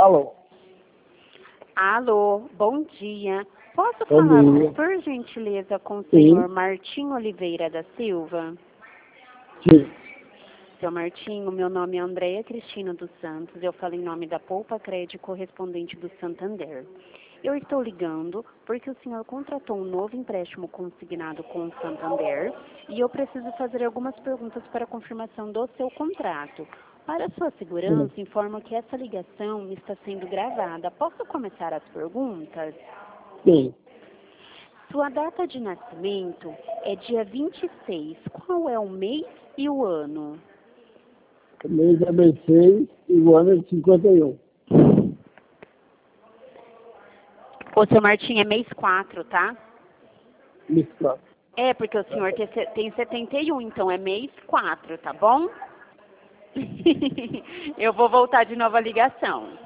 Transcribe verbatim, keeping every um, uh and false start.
Alô? Alô, bom dia. Posso Bom falar, dia. por gentileza, com o Sim. senhor Martim Oliveira da Silva? Sim. Seu Martinho, meu nome é Andréia Cristina dos Santos, eu falo em nome da Poupa Crédito correspondente do Santander. Eu estou ligando porque o senhor contratou um novo empréstimo consignado com o Santander e eu preciso fazer algumas perguntas para confirmação do seu contrato. Para sua segurança, informo que essa ligação está sendo gravada. Posso começar as perguntas? Sim. Sua data de nascimento é dia vinte e seis. Qual é o mês e o ano? O mês é mês seis e o ano é de cinquenta e um. Ô, seu Martim, é mês quatro, tá? Mês quatro. É, porque o senhor tem se- tem setenta e um, então é mês quatro, tá bom? Eu vou voltar de novo a ligação.